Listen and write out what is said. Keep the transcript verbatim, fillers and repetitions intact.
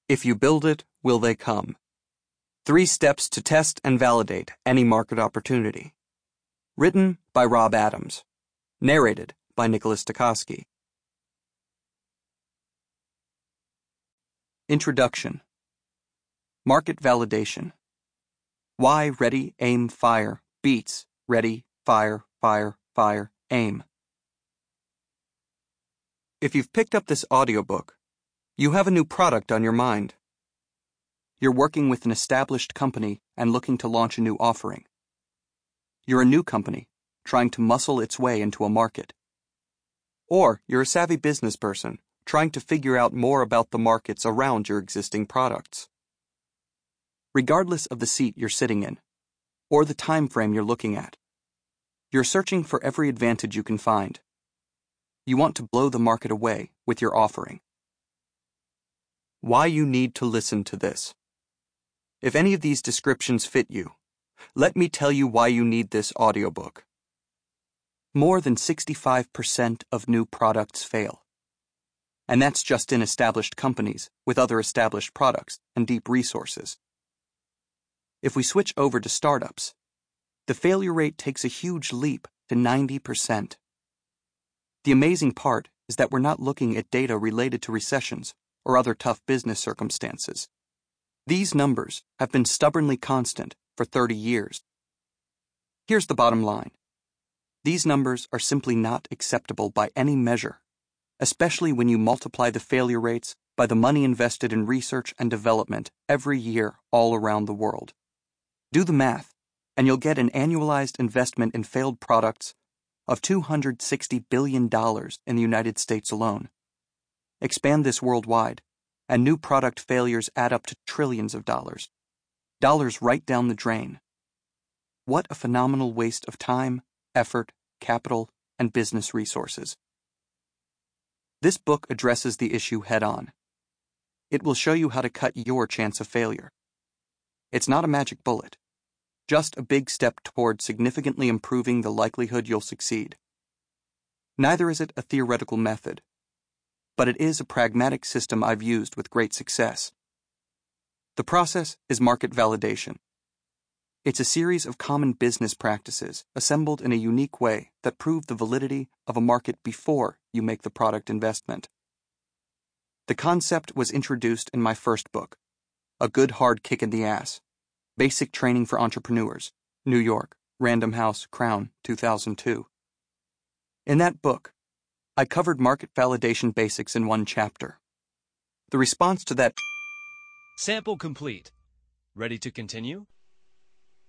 If you build it, will they come? Three steps to test and validate any market opportunity. Written by Rob Adams. Narrated by Nicholas Stokowski. Introduction. Market validation. Why ready, aim, fire beats ready, fire, fire, fire, aim. If you've picked up this audiobook, you have a new product on your mind. You're working with an established company and looking to launch a new offering. You're a new company trying to muscle its way into a market. Or you're a savvy business person trying to figure out more about the markets around your existing products. Regardless of the seat you're sitting in, or the time frame you're looking at, you're searching for every advantage you can find. You want to blow the market away with your offering. Why you need to listen to this. If any of these descriptions fit you, let me tell you why you need this audiobook. More than sixty-five percent of new products fail. And that's just in established companies with other established products and deep resources. If we switch over to startups, the failure rate takes a huge leap to ninety percent. The amazing part is that we're not looking at data related to recessions or other tough business circumstances. These numbers have been stubbornly constant for thirty years. Here's the bottom line. These numbers are simply not acceptable by any measure, especially when you multiply the failure rates by the money invested in research and development every year all around the world. Do the math, and you'll get an annualized investment in failed products of two hundred sixty billion dollars in the United States alone. Expand this worldwide, and new product failures add up to trillions of dollars. Dollars right down the drain. What a phenomenal waste of time, effort, capital, and business resources. This book addresses the issue head-on. It will show you how to cut your chance of failure. It's not a magic bullet, just a big step toward significantly improving the likelihood you'll succeed. Neither is it a theoretical method, but it is a pragmatic system I've used with great success. The process is market validation. It's a series of common business practices assembled in a unique way that prove the validity of a market before you make the product investment. The concept was introduced in my first book, A Good Hard Kick in the Ass, Basic Training for Entrepreneurs, New York, Random House, Crown, two thousand two. In that book, I covered market validation basics in one chapter. The response to that Sample complete. Ready to continue?